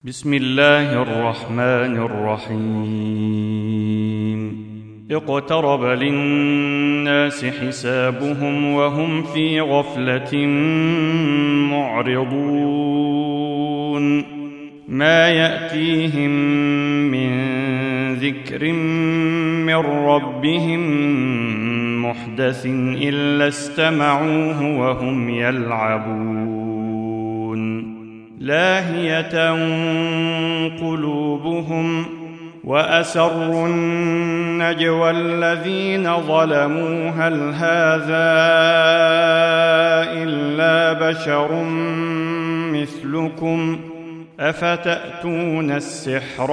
بسم الله الرحمن الرحيم اقترب للناس حسابهم وهم في غفلة معرضون ما يأتيهم من ذكر من ربهم محدث إلا استمعوه وهم يلعبون لاهية قلوبهم وأسروا النجوى الذين ظلموا هل هذا إلا بشر مثلكم أفتأتون السحر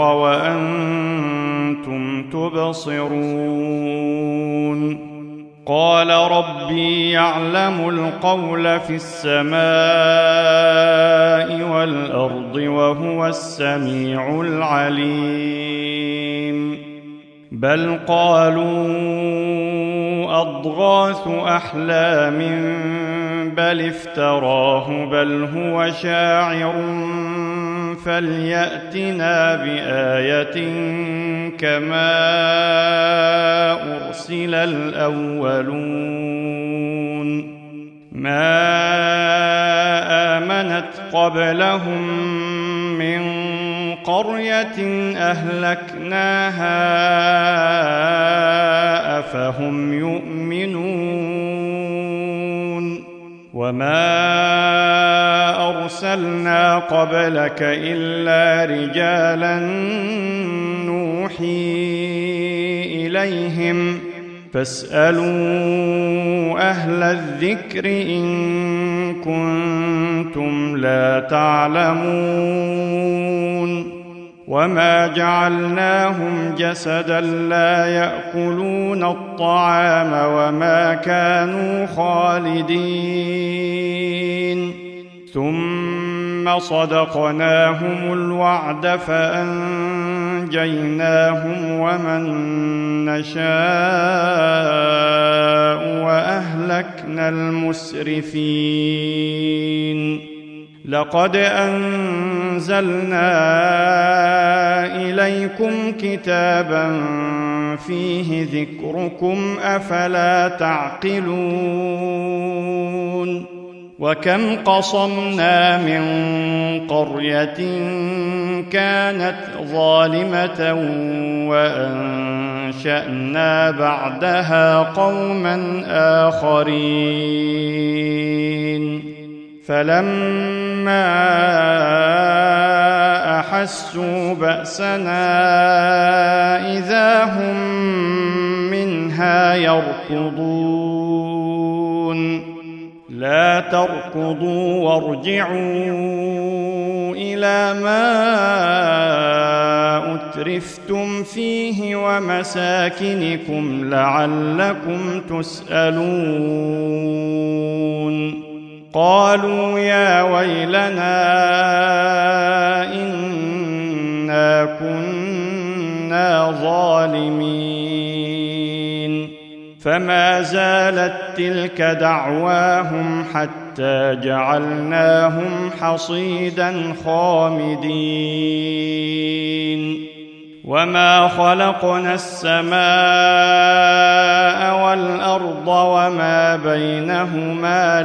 وأنتم تبصرون قال ربي يعلم القول في السماء والأرض وهو السميع العليم بل قالوا أضغاث أحلام بل افتراه بل هو شاعر فليأتنا بآية كما أرسل الأولون ما آمنت قبلهم من قرية أهلكناها أفهم يؤمنون وما أرسلنا قبلك إلا رجالا نوحي إليهم فاسألوا أهل الذكر إن كنتم لا تعلمون وما جعلناهم جسدا لا يأكلون الطعام وما كانوا خالدين ثم صدقناهم الوعد فأنجيناهم ومن نشاء وأهلكنا المسرفين لقد أنزلنا إليكم كتابا فيه ذكركم أفلا تعقلون وكم قصمنا من قرية كانت ظالمة وأنشأنا بعدها قوما آخرين فلما أحسوا بأسنا إذا هم منها يركضون لا تركضوا وارجعوا إلى ما أترفتم فيه ومساكنكم لعلكم تسألون قالوا يا ويلنا إنا كنا ظالمين فما زالت تلك دعواهم حتى جعلناهم حصيدا خامدين وما خلقنا السماء والأرض وما بينهما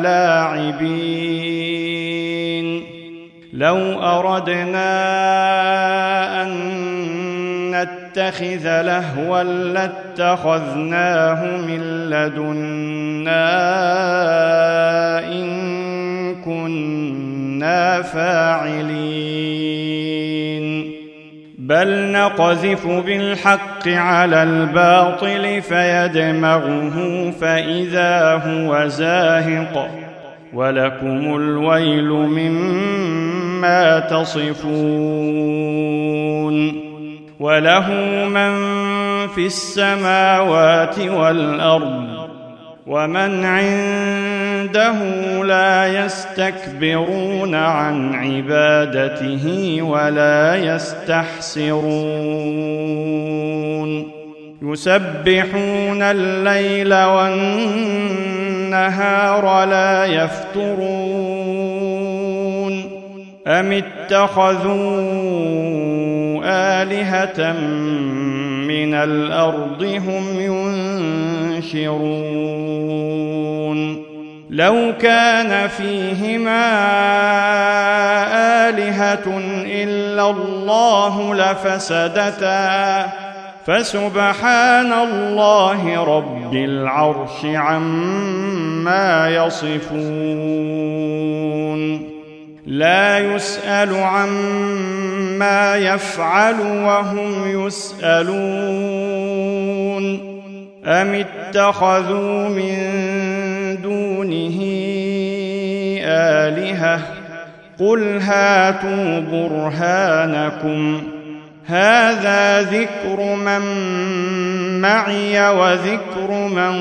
لاعبين لو أردنا أن نتخذ لهوا لاتخذناه من لدنا إن كنا فاعلين بل نقذف بالحق على الباطل فيدمغه فإذا هو زاهق ولكم الويل مما تصفون وله من في السماوات والأرض ومن عنده لا يستكبرون عن عبادته ولا يستحسرون يسبحون الليل والنهار لا يفترون أم اتخذوا آلهة من الأرض هم ينشرون لو كان فيهما آلهة إلا الله لفسدتا فسبحان الله رب العرش عما يصفون لا يسأل عما يفعل وهم يسألون أم اتخذوا من دونه آلهة قل هاتوا برهانكم هذا ذكر من معي وذكر من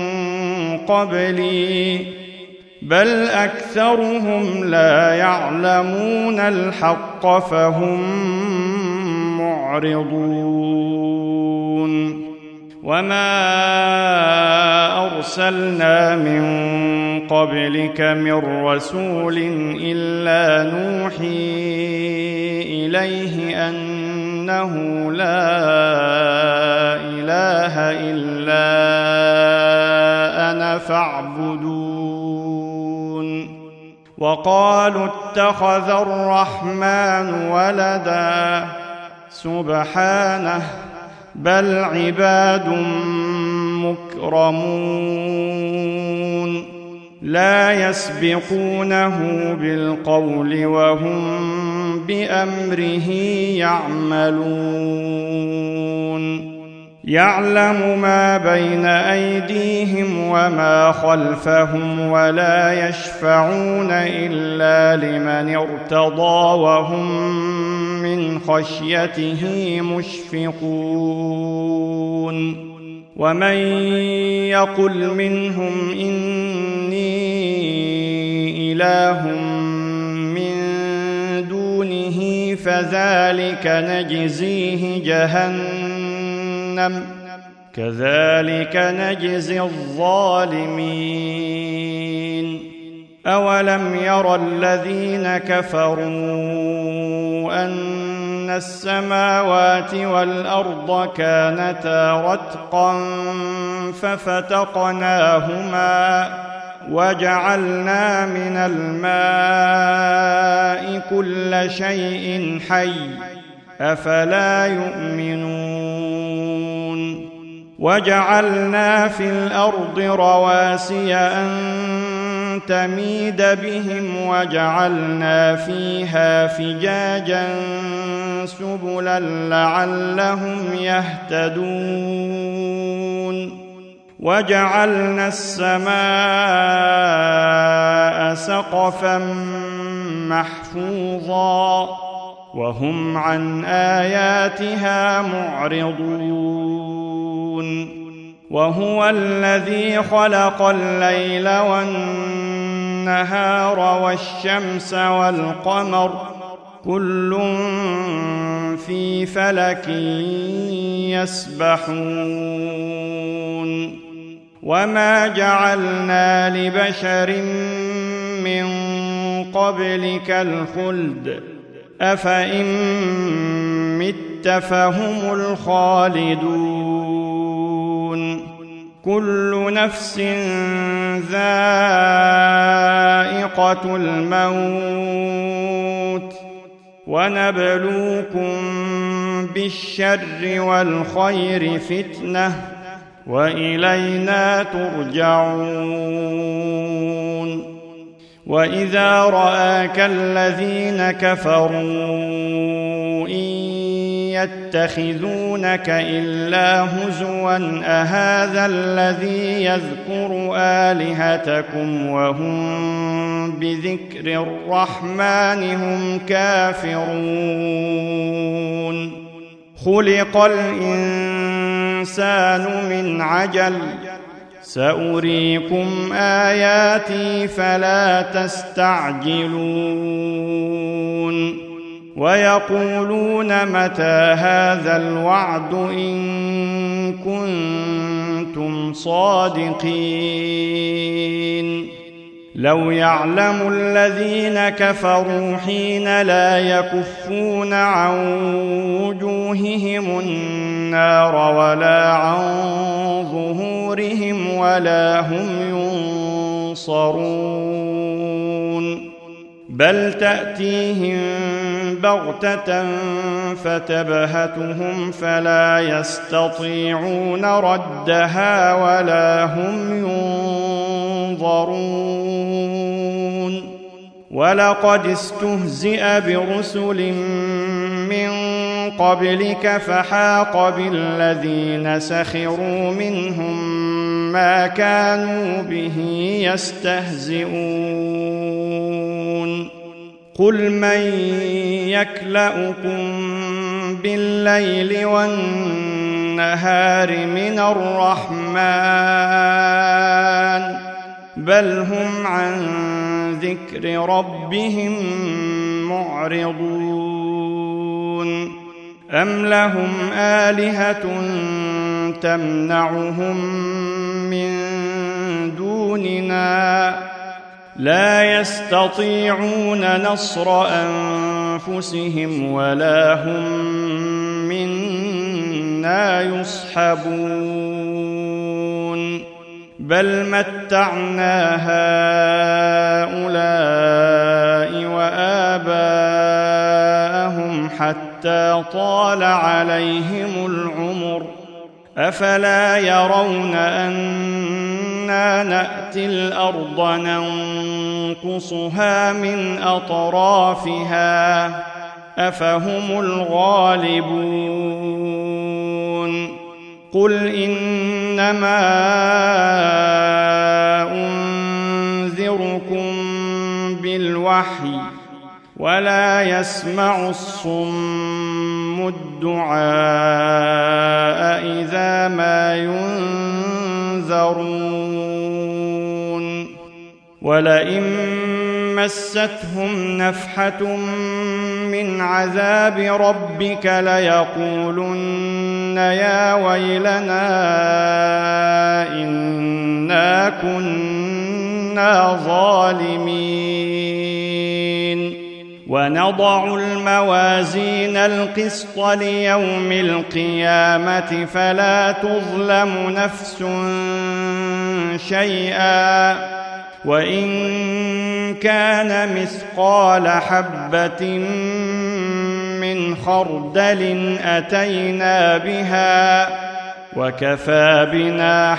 قبلي بل أكثرهم لا يعلمون الحق فهم معرضون وما أرسلنا من قبلك من رسول إلا نوحي إليه أنه لا إله إلا أنا فاعبدون وقالوا اتخذ الرحمن ولدا سبحانه بل عباد مكرمون لا يسبقونه بالقول وهم بأمره يعملون يعلم ما بين أيديهم وما خلفهم ولا يشفعون إلا لمن ارتضى وهم من خشيته مشفقون ومن يقل منهم إني إله من دونه فذلك نجزيه جهنم كذلك نجزي الظالمين أولم يرى الذين كفروا أن السماوات والأرض كانتا رتقا ففتقناهما وجعلنا من الماء كل شيء حي أفلا يؤمنون وجعلنا في الأرض رواسي أن تميد بهم وجعلنا فيها فجاجا سبلا لعلهم يهتدون وجعلنا السماء سقفا محفوظا وهم عن آياتها معرضون وهو الذي خلق الليل والنهار والشمس والقمر كل في فلك يسبحون وما جعلنا لبشر من قبلك الخلد أفإن مت فهم الخالدون كل نفس ذائقة الموت ونبلوكم بالشر والخير فتنة وإلينا ترجعون وإذا رآك الذين كفروا إن يتخذونك إلا هزوا أهذا الذي يذكر آلهتكم وهم بذكر الرحمن هم كافرون خلق الإنسان من عجل سأريكم آياتي فلا تستعجلون ويقولون متى هذا الوعد إن كنتم صادقين لو يعلم الذين كفروا حين لا يكفون عن وجوههم النار ولا عن ظهورهم ولا هم ينصرون بل تأتيهم بغتة فتبهتهم فلا يستطيعون ردها ولا هم ينظرون ولقد استهزئ برسل من قبلك فحاق بالذين سخروا منهم ما كانوا به يستهزئون قل من يكلؤكم بالليل والنهار من الرحمن بل هم عن ذكر ربهم معرضون أم لهم آلهة تمنعهم من دوننا لا يستطيعون نصر أنفسهم ولا هم منا يصحبون بل متعنا هؤلاء وآباءهم حتى طال عليهم العمر أفلا يرون أنا نأتي الأرض ننقصها من أطرافها أفهم الغالبون قل إنما أنذركم بالوحي ولا يسمع الصم الدعاء إذا ما ينذرون ولئن مستهم نفحة من عذاب ربك ليقولن يا ويلنا إنا كنا ظالمين ونضع الموازين القسط ليوم القيامة فلا تظلم نفس شيئا وإن كان مثقال حبة من خردل أتينا بها وكفى بنا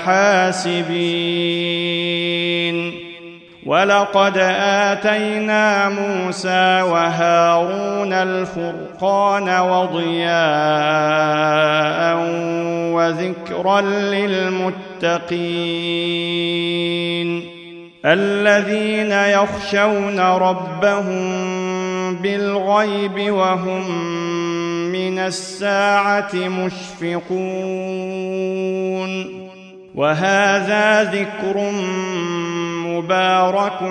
حاسبين ولقد آتينا موسى وهارون الفرقان وضياء وذكرا للمتقين الذين يخشون ربهم بالغيب وهم من الساعة مشفقون وهذا ذكر مبارك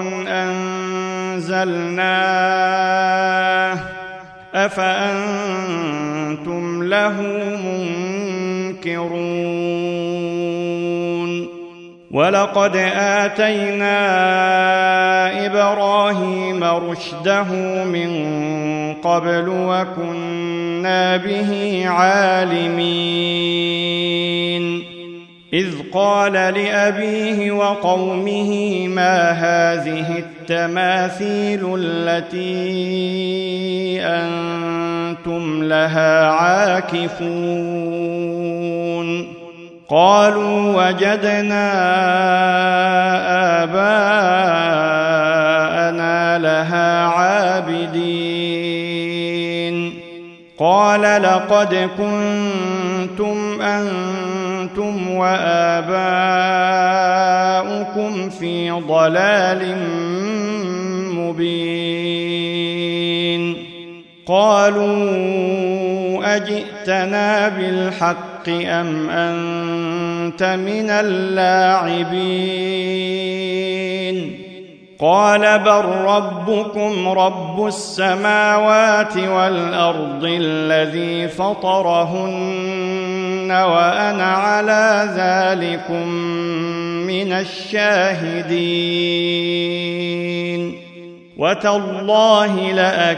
أنزلناه أفأنتم له منكرون ولقد آتينا إبراهيم رشده من قبل وكنا به عالمين إذ قال لأبيه وقومه ما هذه التماثيل التي أنتم لها عاكفون قالوا وجدنا آباءنا لها عابدين قال لقد كنتم أنتم وآباؤكم في ضلال مبين قالوا أجئتنا بالحق أم أنت من اللاعبين قال بل ربكم رب السماوات والأرض الذي فطرهن وأنا على ذلكم من الشاهدين وتالله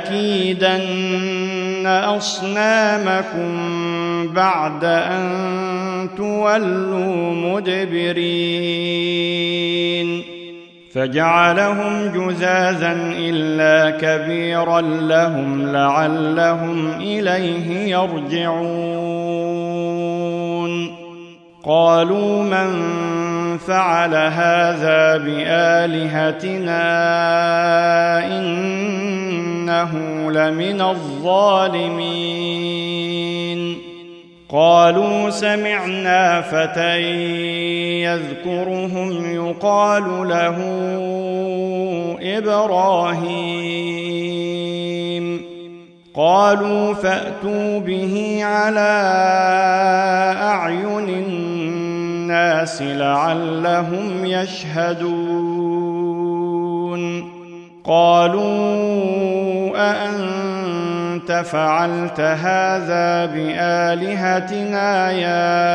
لأكيدن أصنامكم بعد أن تولوا مدبرين فجعلهم جذاذا إلا كبيرا لهم لعلهم إليه يرجعون قالوا من فعل هذا بآلهتنا إنه لمن الظالمين قالوا سمعنا فتى يذكرهم يقال له إبراهيم قالوا فأتوا به على أعين الناس لعلهم يشهدون قالوا أأنت فعلت هذا بآلهتنا يا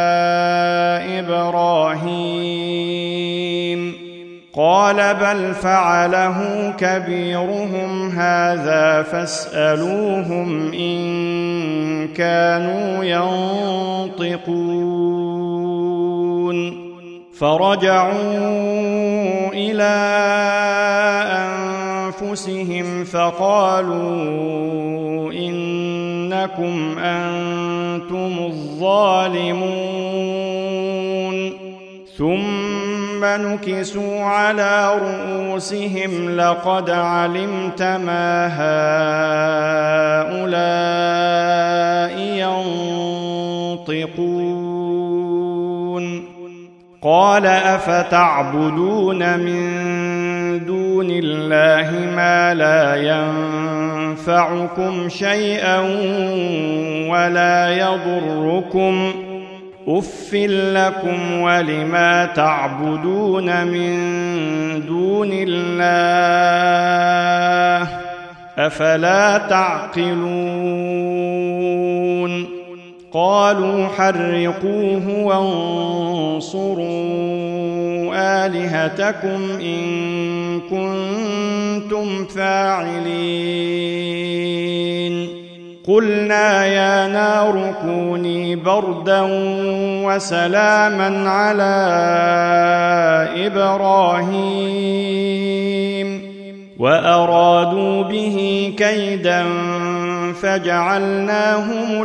إبراهيم قال بل فعله كبيرهم هذا فاسألوهم إن كانوا ينطقون فرجعوا إلى أنفسهم فقالوا إنكم أنتم الظالمون ثم نكسوا على رؤوسهم لقد علمت ما هؤلاء ينطقون قال أفتعبدون من دون الله ما لا ينفعكم شيئا ولا يضركم أف لكم ولما تعبدون من دون الله أفلا تعقلون قالوا حرقوه وانصروا آلهتكم إن كنتم فاعلين قلنا يا نار كوني بردا وسلاما على إبراهيم وأرادوا به كيدا فجعلناهم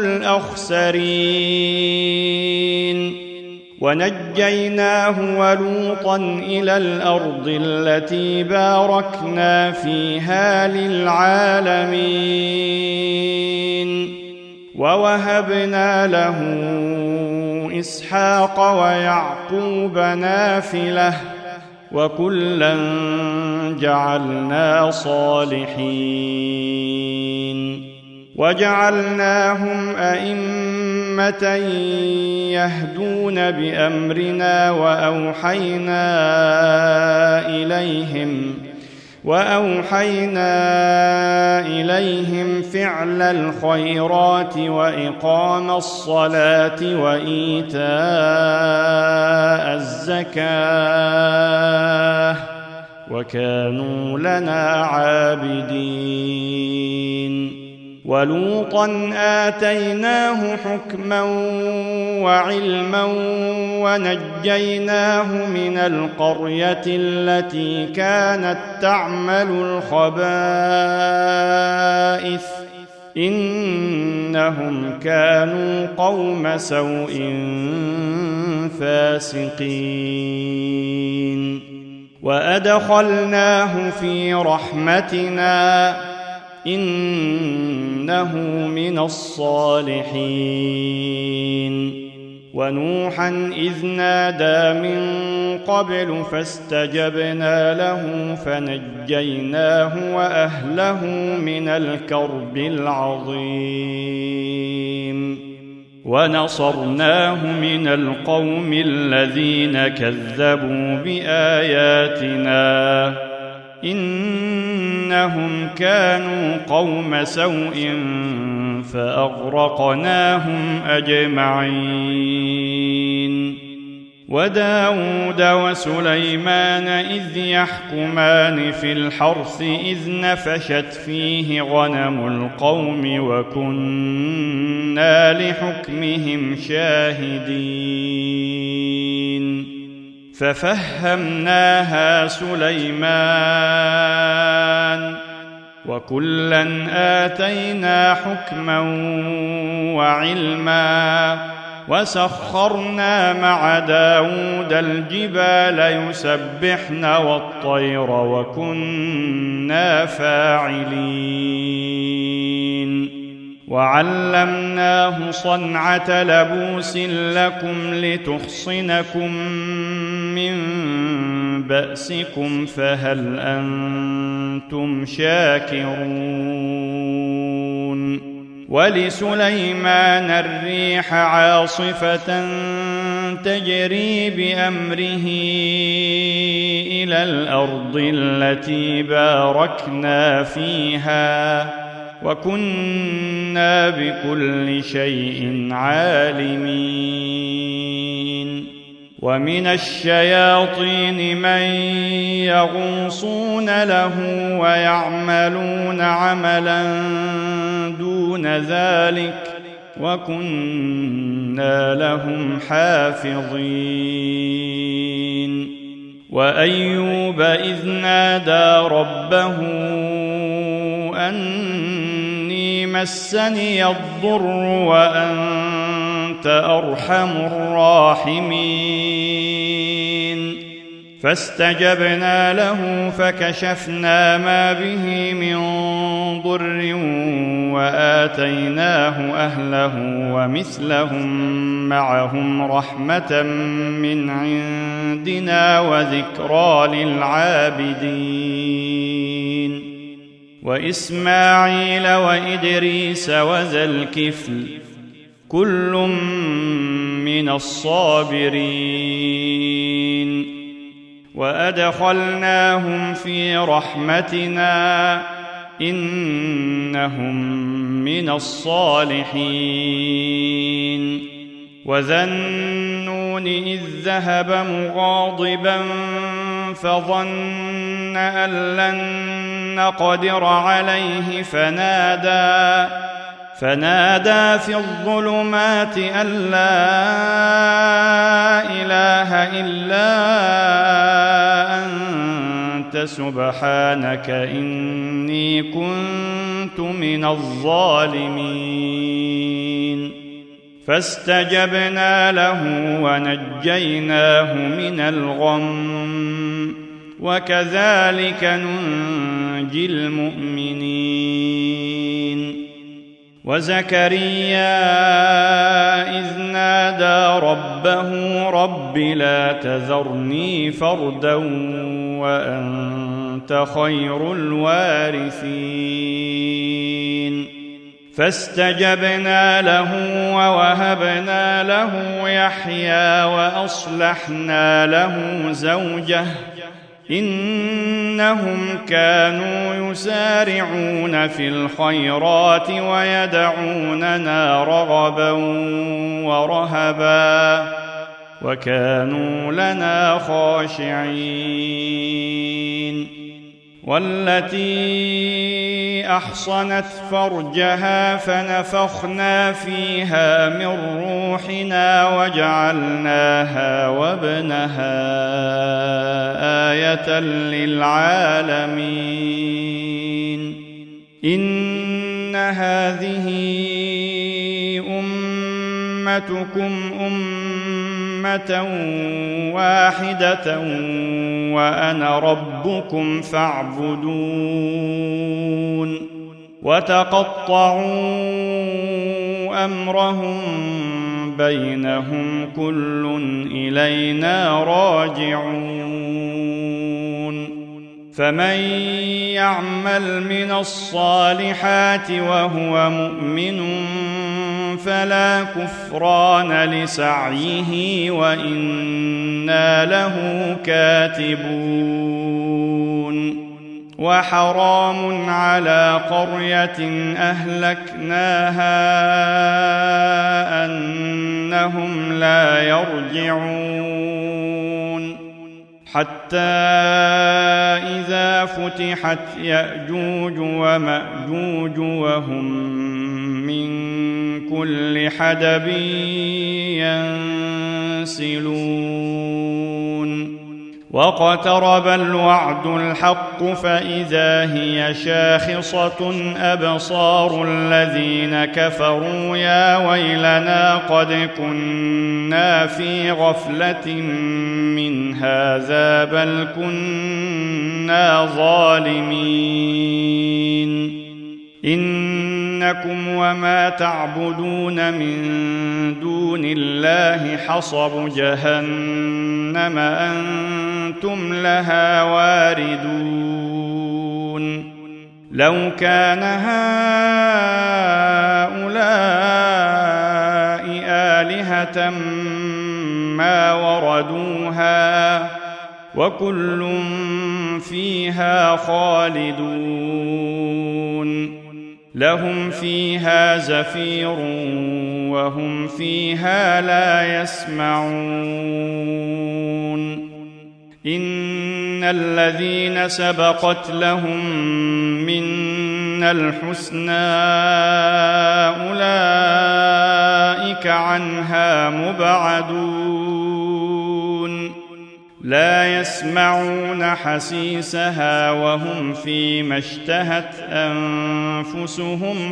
الأخسرين ونجيناه ولوطا إلى الأرض التي باركنا فيها للعالمين ووهبنا له إسحاق ويعقوب نافلة وكلا جعلنا صالحين وجعلناهم أئمة يهدون بأمرنا وأوحينا إليهم فعل الخيرات وإقام الصلاة وإيتاء الزكاة وكانوا لنا عابدين ولوطا آتيناه حكما وعلما ونجيناه من القرية التي كانت تعمل الخبائث إنهم كانوا قوم سوء فاسقين وأدخلناه في رحمتنا إنه من الصالحين ونوحا إذ نادى من قبل فاستجبنا له فنجيناه وأهله من الكرب العظيم ونصرناه من القوم الذين كذبوا بآياتنا إنهم كانوا قوم سوء فأغرقناهم أجمعين وداود وسليمان إذ يحكمان في الحرث إذ نفشت فيه غنم القوم وكنا لحكمهم شاهدين ففهمناها سليمان وكلا آتينا حكما وعلما وسخرنا مع داود الجبال يسبحن والطير وكنا فاعلين وعلمناه صنعة لبوس لكم لتحصنكم من بأسكم فهل أنتم شاكرون ولسليمان الريح عاصفة تجري بأمره إلى الأرض التي باركنا فيها وكنا بكل شيء عالمين ومن الشياطين من يغوصون له ويعملون عملا دون ذلك وكنا لهم حافظين وأيوب إذ نادى ربه أني مسني الضر وأنت أرحم الراحمين فاستجبنا له فكشفنا ما به من ضر وآتيناه أهله ومثلهم معهم رحمة من عندنا وذكرى للعابدين وإسماعيل وإدريس وذا الكفل كل من الصابرين وأدخلناهم في رحمتنا إنهم من الصالحين وذا النون إذ ذهب مغاضبا فظن أن لن نقدر عليه فنادى في الظلمات أن لا إله إلا أنت سبحانك إني كنت من الظالمين فاستجبنا له ونجيناه من الغم وكذلك ننجي المؤمنين وزكريا إذ نادى ربه رب لا تذرني فردا وأنت خير الوارثين فاستجبنا له ووهبنا له يحيى وأصلحنا له زوجه إنهم كانوا يسارعون في الخيرات ويدعوننا رغبا ورهبا وكانوا لنا خاشعين والتي أحصنت فرجها فنفخنا فيها من روحنا وجعلناها وابنها آية للعالمين إن هذه أمتكم أمة واحدة وأنا ربكم فاعبدون وتقطعوا أمرهم بينهم كل إلينا راجعون فمن يعمل من الصالحات وهو مؤمن فلا كفران لسعيه وإنا له كاتبون وحرام على قرية أهلكناها أنهم لا يرجعون حتى إذا فتحت يأجوج ومأجوج وهم من كل حدب ينسلون واقترب الوعد الحق فإذا هي شاخصة أبصار الذين كفروا يا ويلنا قد كنا في غفلة من هذا بل كنا ظالمين إنكم وما تعبدون من دون الله حصب جهنم أنتم لها واردون لو كان هؤلاء آلهة ما وردوها وكل فيها خالدون لهم فيها زفير وهم فيها لا يسمعون إن الذين سبقت لهم منا الحسنى أولئك عنها مبعدون لا يسمعون حسيسها وهم فيما اشتهت أنفسهم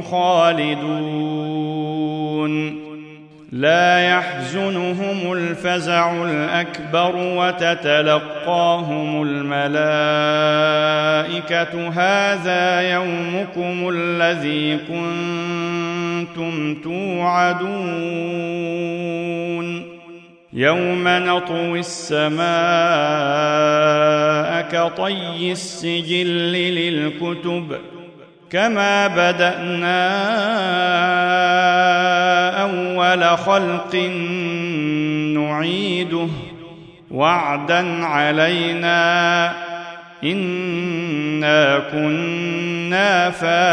خالدون لا يحزنهم الفزع الأكبر وتتلقاهم الملائكة هذا يومكم الذي كنتم توعدون يوم نطوي السماء كطي السجل للكتب كما بدأنا أول خلق نعيده وعدا علينا إنا كنا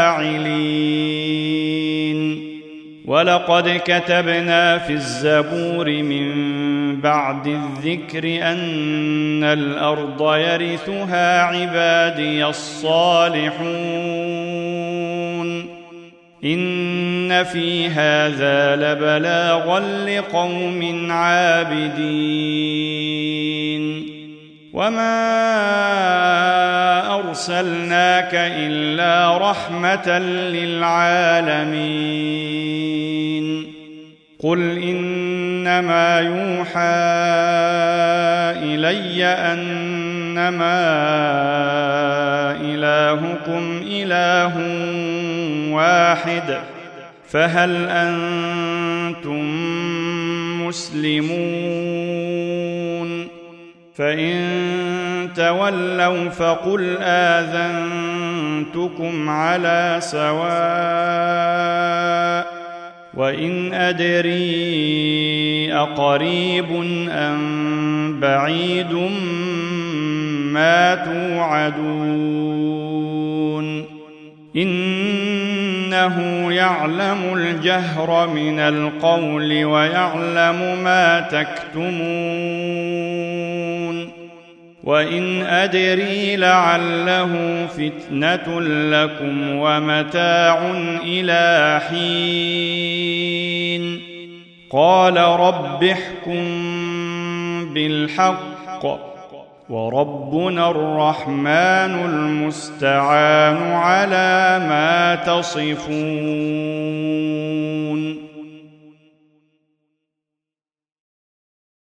فاعلين ولقد كتبنا في الزبور من بعد الذكر أن الأرض يرثها عبادي الصالحون إن في هذا لبلاغا لقوم عابدين وما أرسلناك إلا رحمة للعالمين قل إنما يوحى إلي أنما إلهكم إله واحد فهل أنتم مسلمون فإن تولوا فقل آذنتكم على سواء وإن أدري أقريب أم بعيد ما توعدون إنه يعلم الجهر من القول ويعلم ما تكتمون وإن أدري لعله فتنة لكم ومتاع إلى حين قال رب احكم بالحق وربنا الرحمن المستعان على ما تصفون